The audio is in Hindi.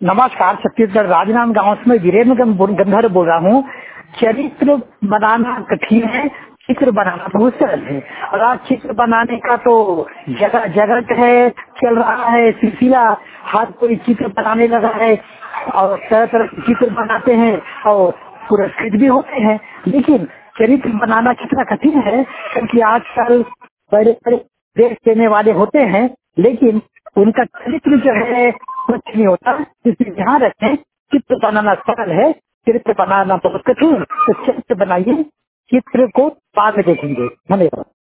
नमस्कार। छत्तीसगढ़ राजनांदगांव से मैं वीरेंद्र गंधर बोल रहा हूँ। चरित्र बनाना कठिन है, चित्र बनाना बहुत सरल है। और आज चित्र बनाने का तो जगह जगह है, चल रहा है सिलसिला। हर कोई चित्र बनाने लगा है और तरह तरह के चित्र बनाते हैं और पुरस्कृत भी होते हैं। लेकिन चरित्र बनाना कितना कठिन है, क्योंकि आजकल बड़े बड़े देश देने वाले होते हैं, लेकिन उनका चरित्र जो है कुछ नहीं होता। इसलिए ध्यान रखें, चित्र बनाना सरल है, चरित्र बनाना बहुत कठिन। तो चरित्र बनाइए, चित्र को बाद में देखेंगे। धन्यवाद।